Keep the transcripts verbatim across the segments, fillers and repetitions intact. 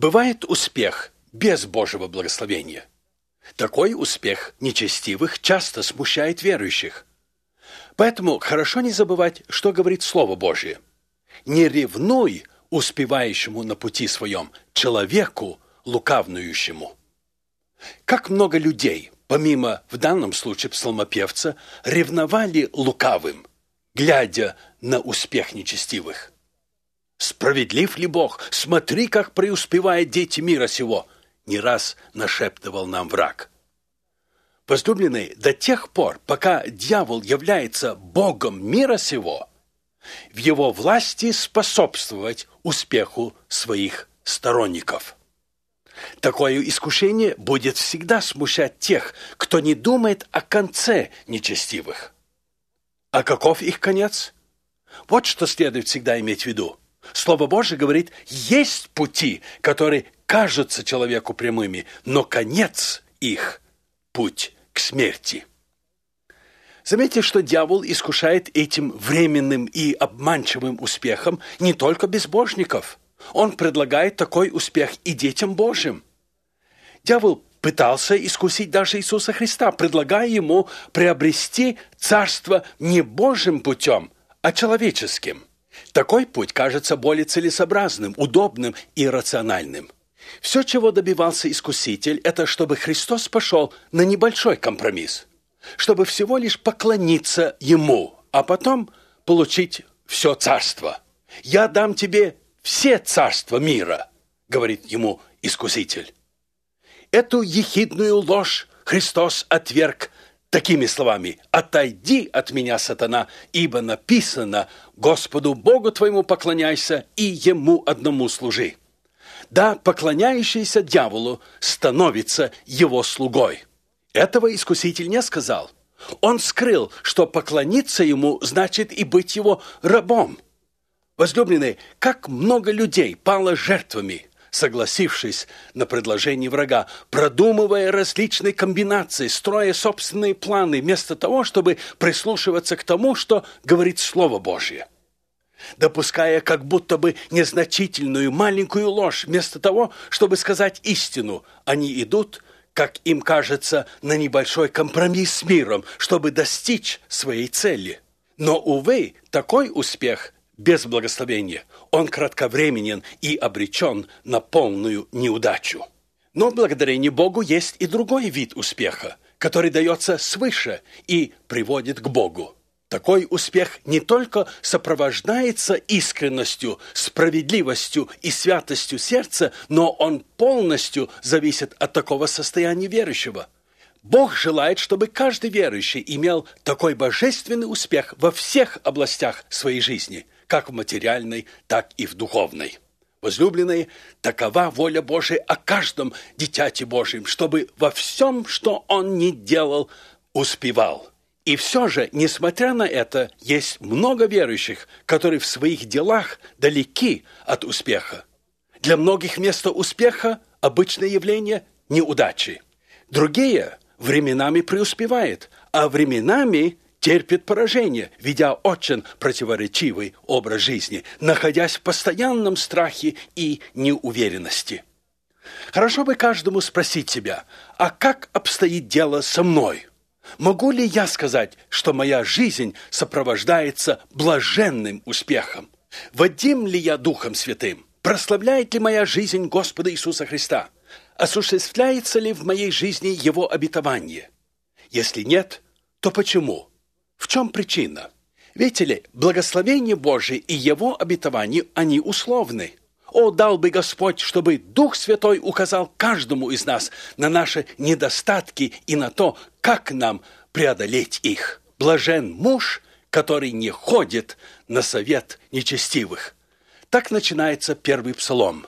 Бывает успех без Божьего благословения. Такой успех нечестивых часто смущает верующих. Поэтому хорошо не забывать, что говорит Слово Божие. «Не ревнуй успевающему на пути своем, человеку лукавнующему». Как много людей, помимо в данном случае псалмопевца, ревновали лукавым, глядя на успех нечестивых. «Справедлив ли Бог? Смотри, как преуспевают дети мира сего!» Не раз нашептывал нам враг. Возлюбленные, до тех пор, пока дьявол является Богом мира сего, в его власти способствовать успеху своих сторонников. Такое искушение будет всегда смущать тех, кто не думает о конце нечестивых. А каков их конец? Вот что следует всегда иметь в виду. Слово Божие говорит, есть пути, которые кажутся человеку прямыми, но конец их – путь к смерти. Заметьте, что дьявол искушает этим временным и обманчивым успехом не только безбожников. Он предлагает такой успех и детям Божьим. Дьявол пытался искусить даже Иисуса Христа, предлагая ему приобрести царство не Божьим путем, а человеческим. Такой путь кажется более целесообразным, удобным и рациональным. Все, чего добивался искуситель, это чтобы Христос пошел на небольшой компромисс, чтобы всего лишь поклониться Ему, а потом получить все царство. «Я дам тебе все царства мира», — говорит ему искуситель. Эту ехидную ложь Христос отверг такими словами: «Отойди от меня, сатана, ибо написано: Господу Богу твоему поклоняйся и Ему одному служи». Да, поклоняющийся дьяволу становится его слугой. Этого искуситель не сказал. Он скрыл, что поклониться ему значит и быть его рабом. Возлюбленные, как много людей пало жертвами, согласившись на предложение врага, продумывая различные комбинации, строя собственные планы, вместо того, чтобы прислушиваться к тому, что говорит Слово Божье. Допуская как будто бы незначительную маленькую ложь, вместо того, чтобы сказать истину, они идут, как им кажется, на небольшой компромисс с миром, чтобы достичь своей цели. Но, увы, такой успех без благословения, он кратковременен и обречен на полную неудачу. Но благодарение Богу есть и другой вид успеха, который дается свыше и приводит к Богу. Такой успех не только сопровождается искренностью, справедливостью и святостью сердца, но он полностью зависит от такого состояния верующего. Бог желает, чтобы каждый верующий имел такой божественный успех во всех областях своей жизни, как в материальной, так и в духовной. Возлюбленные, такова воля Божия о каждом дитяти Божьем, чтобы во всем, что он ни делал, успевал. И все же, несмотря на это, есть много верующих, которые в своих делах далеки от успеха. Для многих вместо успеха обычное явление – неудачи. Другие временами преуспевают, а временами терпят поражение, ведя очень противоречивый образ жизни, находясь в постоянном страхе и неуверенности. Хорошо бы каждому спросить себя, а как обстоит дело со мной? Могу ли я сказать, что моя жизнь сопровождается блаженным успехом? Водим ли я Духом Святым? Прославляет ли моя жизнь Господа Иисуса Христа? Осуществляется ли в моей жизни Его обетование? Если нет, то почему? В чем причина? Видите ли, благословение Божие и Его обетование, они условны. О, дал бы Господь, чтобы Дух Святой указал каждому из нас на наши недостатки и на то, как нам преодолеть их. Блажен муж, который не ходит на совет нечестивых. Так начинается первый псалом.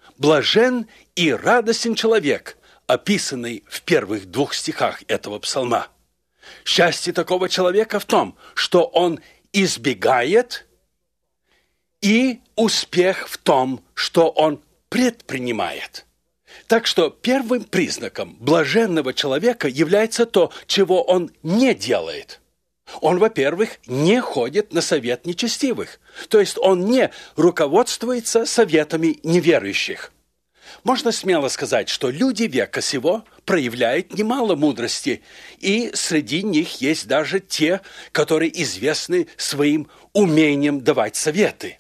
Блажен и радостен человек, описанный в первых двух стихах этого псалма. Счастье такого человека в том, что он избегает, и успех в том, что он предпринимает. Так что первым признаком блаженного человека является то, чего он не делает. Он, во-первых, не ходит на совет нечестивых, то есть он не руководствуется советами неверующих. Можно смело сказать, что люди века сего проявляют немало мудрости, и среди них есть даже те, которые известны своим умением давать советы.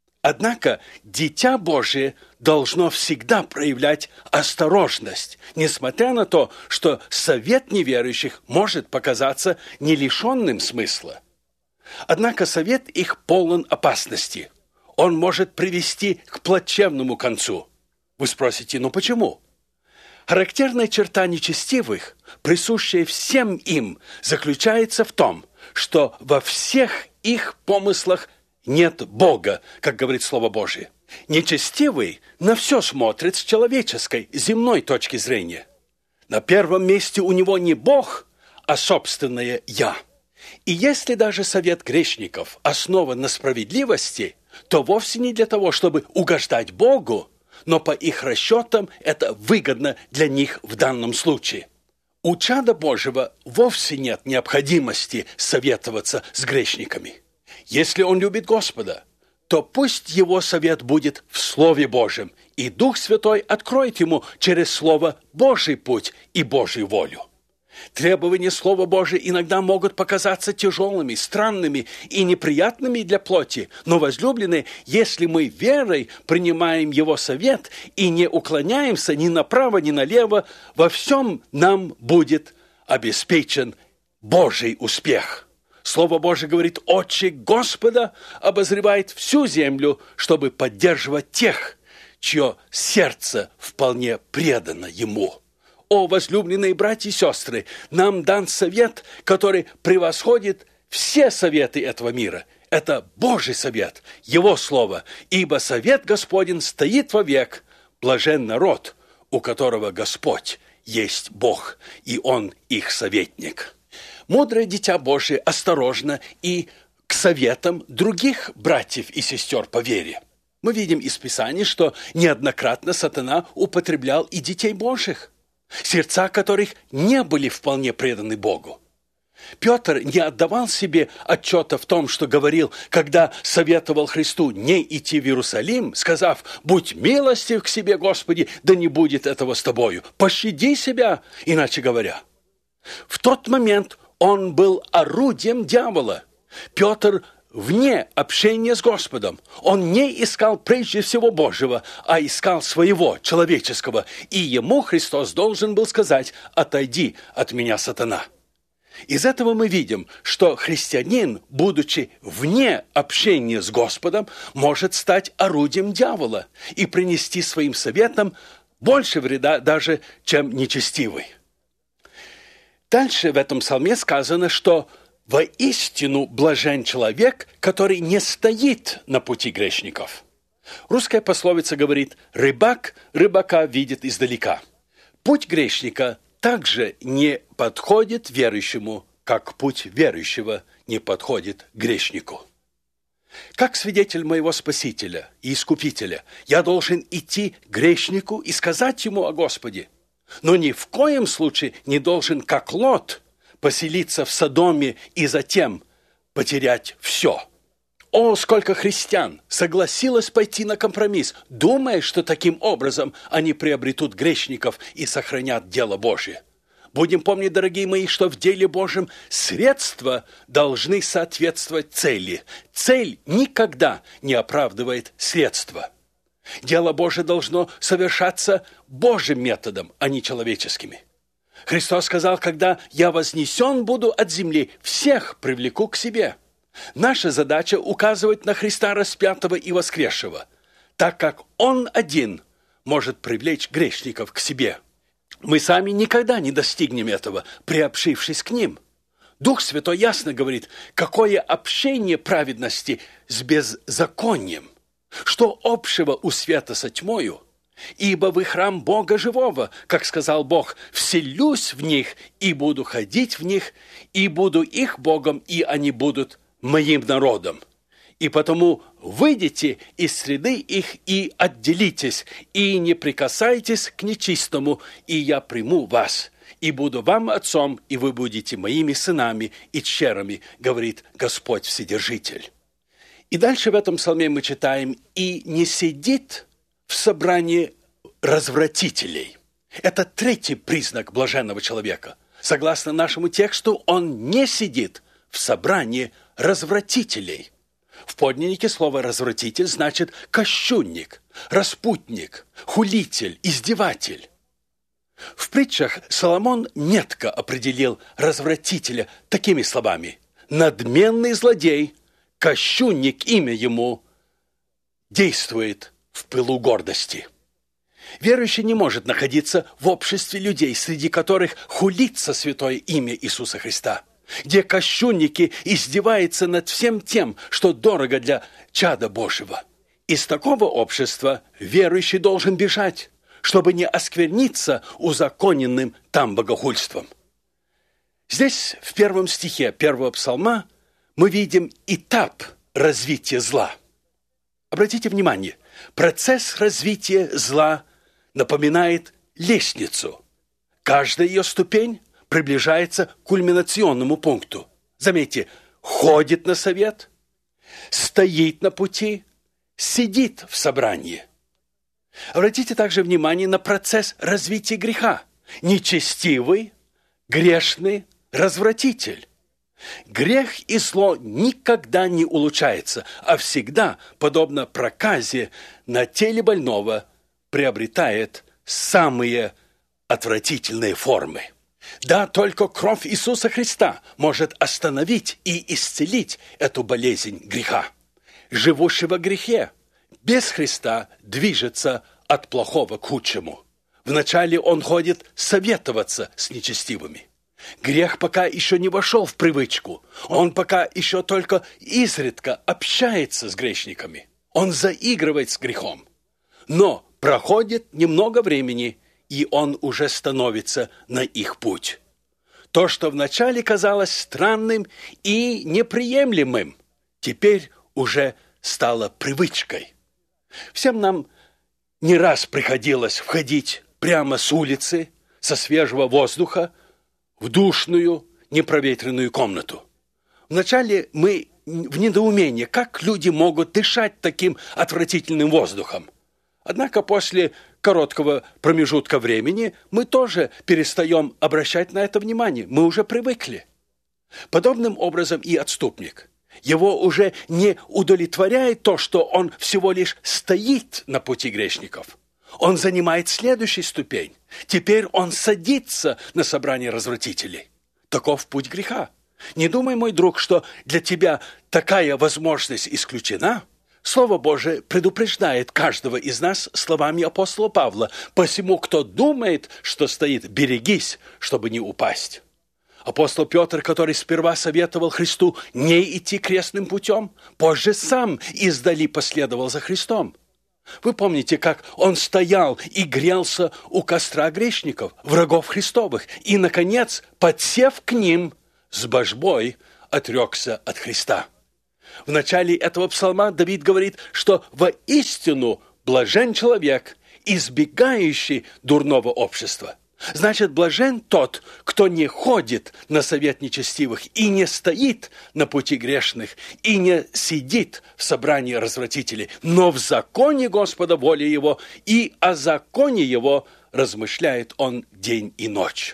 Однако Дитя Божие должно всегда проявлять осторожность, несмотря на то, что совет неверующих может показаться не лишенным смысла. Однако совет их полон опасности. Он может привести к плачевному концу. Вы спросите, ну почему? Характерная черта нечестивых, присущая всем им, заключается в том, что во всех их помыслах нет Бога, как говорит Слово Божие. Нечестивый на все смотрит с человеческой, земной точки зрения. На первом месте у него не Бог, а собственное «я». И если даже совет грешников основан на справедливости, то вовсе не для того, чтобы угождать Богу, но по их расчетам это выгодно для них в данном случае. У чада Божьего вовсе нет необходимости советоваться с грешниками. Если он любит Господа, то пусть его совет будет в Слове Божьем, и Дух Святой откроет ему через Слово Божий путь и Божью волю. Требования Слова Божия иногда могут показаться тяжелыми, странными и неприятными для плоти, но, возлюбленные, если мы верой принимаем Его совет и не уклоняемся ни направо, ни налево, во всем нам будет обеспечен Божий успех. Слово Божие говорит: «Очи Господа обозревает всю землю, чтобы поддерживать тех, чье сердце вполне предано Ему». О, возлюбленные братья и сестры, нам дан совет, который превосходит все советы этого мира. Это Божий совет, Его Слово, ибо совет Господень стоит вовек. Блажен народ, у которого Господь есть Бог, и Он их советник. Мудрое Дитя Божие осторожно и к советам других братьев и сестер по вере. Мы видим из Писания, что неоднократно сатана употреблял и детей Божьих, сердца которых не были вполне преданы Богу. Петр не отдавал себе отчета в том, что говорил, когда советовал Христу не идти в Иерусалим, сказав: «Будь милостив к себе, Господи, да не будет этого с тобою. Пощади себя», иначе говоря. В тот момент он был орудием дьявола. Петр вне общения с Господом. Он не искал прежде всего Божьего, а искал своего, человеческого. И ему Христос должен был сказать: «Отойди от меня, сатана». Из этого мы видим, что христианин, будучи вне общения с Господом, может стать орудием дьявола и принести своим советам больше вреда даже, чем нечестивый. Дальше в этом псалме сказано, что «воистину блажен человек, который не стоит на пути грешников». Русская пословица говорит: «Рыбак рыбака видит издалека». Путь грешника также не подходит верующему, как путь верующего не подходит грешнику. Как свидетель моего Спасителя и Искупителя, я должен идти к грешнику и сказать ему о Господе, но ни в коем случае не должен, как Лот, поселиться в Содоме и затем потерять все. О, сколько христиан согласилось пойти на компромисс, думая, что таким образом они приобретут грешников и сохранят дело Божие. Будем помнить, дорогие мои, что в деле Божьем средства должны соответствовать цели. Цель никогда не оправдывает средства. Дело Божие должно совершаться Божьим методом, а не человеческими. Христос сказал: «Когда я вознесен буду от земли, всех привлеку к себе». Наша задача указывать на Христа распятого и воскресшего, так как Он один может привлечь грешников к себе. Мы сами никогда не достигнем этого, приобщившись к ним. Дух Святой ясно говорит, какое общение праведности с беззаконием, что общего у света со тьмою. Ибо вы храм Бога живого, как сказал Бог: «Вселюсь в них и буду ходить в них, и буду их Богом, и они будут моим народом. И потому выйдите из среды их и отделитесь, и не прикасайтесь к нечистому, и я приму вас, и буду вам отцом, и вы будете моими сынами и дщерами, говорит Господь Вседержитель». И дальше в этом псалме мы читаем: «И не сидит в собрании развратителей. Это третий признак блаженного человека. Согласно нашему тексту, он не сидит в собрании развратителей. В подлиннике слово «развратитель» значит кощунник, распутник, хулитель, издеватель. В притчах Соломон метко определил развратителя такими словами: «Надменный злодей, кощунник имя ему, действует в пылу гордости». Верующий не может находиться в обществе людей, среди которых хулится святое имя Иисуса Христа, где кощунники издеваются над всем тем, что дорого для чада Божьего. Из такого общества верующий должен бежать, чтобы не оскверниться узаконенным там богохульством. Здесь, в первом стихе первого псалма, мы видим этап развития зла. Обратите внимание, процесс развития зла напоминает лестницу. Каждая ее ступень приближается к кульминационному пункту. Заметьте, ходит на совет, стоит на пути, сидит в собрании. Обратите также внимание на процесс развития греха. Нечестивый, грешный, развратитель. Грех и зло никогда не улучшается, а всегда, подобно проказе, на теле больного приобретает самые отвратительные формы. Да, только кровь Иисуса Христа может остановить и исцелить эту болезнь греха. Живущий во грехе без Христа движется от плохого к худшему. Вначале он ходит советоваться с нечестивыми. Грех пока еще не вошел в привычку. Он пока еще только изредка общается с грешниками. Он заигрывает с грехом. Но проходит немного времени, и он уже становится на их путь. То, что вначале казалось странным и неприемлемым, теперь уже стало привычкой. Всем нам не раз приходилось входить прямо с улицы, со свежего воздуха, в душную, непроветренную комнату. Вначале мы в недоумении, как люди могут дышать таким отвратительным воздухом. Однако после короткого промежутка времени мы тоже перестаем обращать на это внимание. Мы уже привыкли. Подобным образом и отступник. Его уже не удовлетворяет то, что он всего лишь стоит на пути грешников. Он занимает следующую ступень. Теперь он садится на собрание развратителей. Таков путь греха. Не думай, мой друг, что для тебя такая возможность исключена. Слово Божие предупреждает каждого из нас словами апостола Павла: «Посему, кто думает, что стоит, берегись, чтобы не упасть». Апостол Петр, который сперва советовал Христу не идти крестным путем, позже сам издали последовал за Христом. Вы помните, как он стоял и грелся у костра грешников, врагов Христовых, и, наконец, подсев к ним, с божбой отрекся от Христа. В начале этого псалма Давид говорит, что воистину блажен человек, избегающий дурного общества. Значит, блажен тот, кто не ходит на совет нечестивых и не стоит на пути грешных и не сидит в собрании развратителей, но в законе Господа воля его, и о законе его размышляет он день и ночь.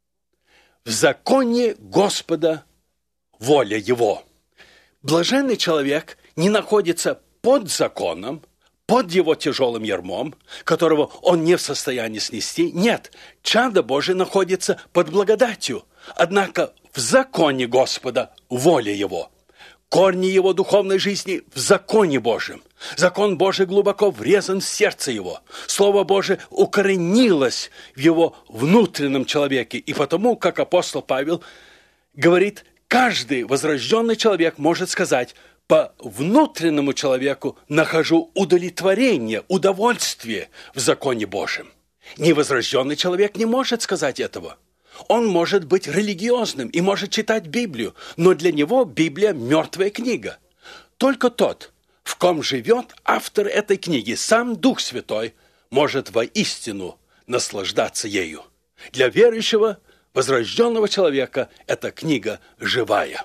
В законе Господа воля его. Блаженный человек не находится под законом, под его тяжелым ярмом, которого он не в состоянии снести. Нет, чадо Божие находится под благодатью. Однако в законе Господа воля его. Корни его духовной жизни в законе Божьем. Закон Божий глубоко врезан в сердце его. Слово Божие укоренилось в его внутреннем человеке. И потому, как апостол Павел говорит, каждый возрожденный человек может сказать: по внутреннему человеку нахожу удовлетворение, удовольствие в законе Божьем. Невозрожденный человек не может сказать этого. Он может быть религиозным и может читать Библию, но для него Библия – мертвая книга. Только тот, в ком живет автор этой книги, сам Дух Святой, может воистину наслаждаться ею. Для верующего, возрожденного человека, эта книга живая.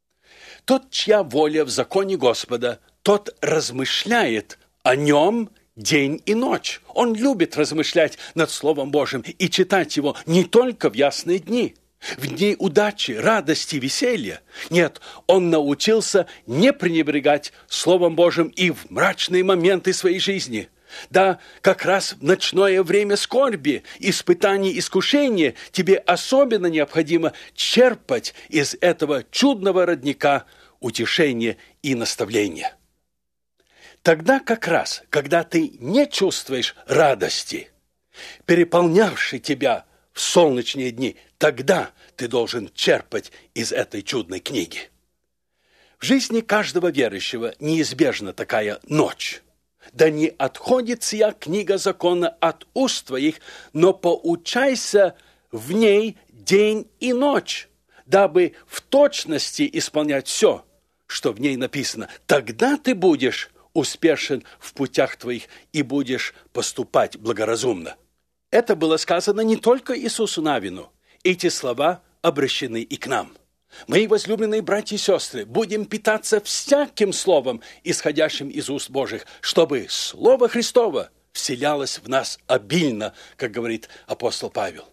Тот, чья воля в законе Господа, тот размышляет о нем день и ночь. Он любит размышлять над Словом Божьим и читать его не только в ясные дни, в дни удачи, радости, веселья. Нет, он научился не пренебрегать Словом Божьим и в мрачные моменты своей жизни. Да, как раз в ночное время скорби, испытаний, искушения тебе особенно необходимо черпать из этого чудного родника утешение и наставление. Тогда как раз, когда ты не чувствуешь радости, переполнявшей тебя в солнечные дни, тогда ты должен черпать из этой чудной книги. В жизни каждого верующего неизбежна такая ночь. Да не отходит сия книга закона от уст твоих, но поучайся в ней день и ночь, дабы в точности исполнять все, что в ней написано. Тогда ты будешь успешен в путях твоих и будешь поступать благоразумно. Это было сказано не только Иисусу Навину. Эти слова обращены и к нам. Мои возлюбленные братья и сестры, будем питаться всяким словом, исходящим из уст Божьих, чтобы Слово Христово вселялось в нас обильно, как говорит апостол Павел.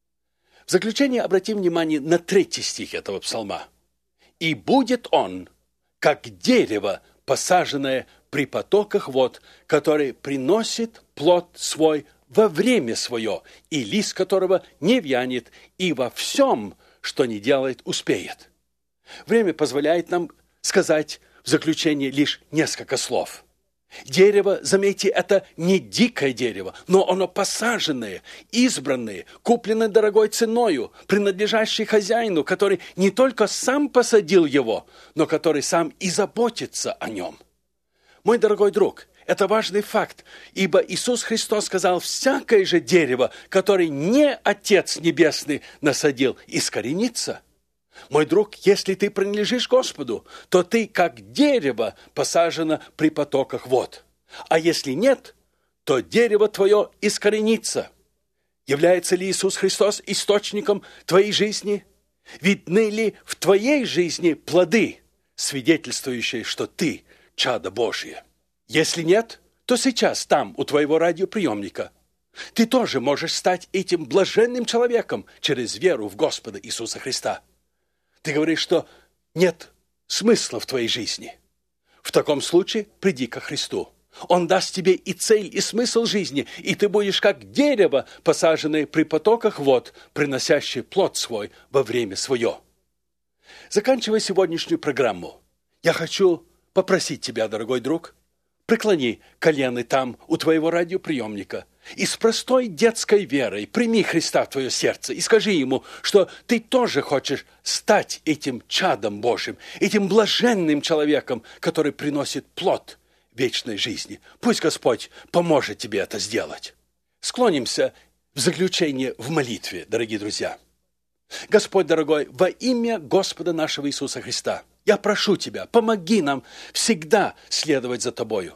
В заключение обратим внимание на третий стих этого псалма. «И будет он, как дерево, посаженное при потоках вод, который приносит плод свой во время свое, и лист которого не вянет, и во всем, что не делает, успеет». Время позволяет нам сказать в заключение лишь несколько слов. Дерево, заметьте, это не дикое дерево, но оно посаженное, избранное, купленное дорогой ценою, принадлежащее хозяину, который не только сам посадил его, но который сам и заботится о нем. Мой дорогой друг, это важный факт, ибо Иисус Христос сказал: «Всякое же дерево, которое не Отец Небесный насадил, искоренится». Мой друг, если ты принадлежишь Господу, то ты как дерево посажено при потоках вод. А если нет, то дерево твое искоренится. Является ли Иисус Христос источником твоей жизни? Видны ли в твоей жизни плоды, свидетельствующие, что ты чадо Божье? Если нет, то сейчас там, у твоего радиоприемника, ты тоже можешь стать этим блаженным человеком через веру в Господа Иисуса Христа. Ты говоришь, что нет смысла в твоей жизни. В таком случае приди ко Христу. Он даст тебе и цель, и смысл жизни, и ты будешь как дерево, посаженное при потоках вод, приносящее плод свой во время свое. Заканчивая сегодняшнюю программу, я хочу попросить тебя, дорогой друг, преклони колено там, у твоего радиоприемника, и с простой детской верой прими Христа в твое сердце и скажи Ему, что ты тоже хочешь стать этим чадом Божьим, этим блаженным человеком, который приносит плод вечной жизни. Пусть Господь поможет тебе это сделать. Склонимся в заключение в молитве, дорогие друзья. Господь дорогой, во имя Господа нашего Иисуса Христа, я прошу Тебя, помоги нам всегда следовать за Тобою.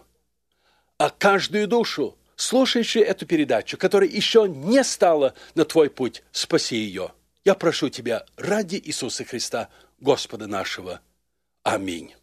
А каждую душу, слушающую эту передачу, которая еще не стала на Твой путь, спаси ее. Я прошу Тебя ради Иисуса Христа, Господа нашего. Аминь.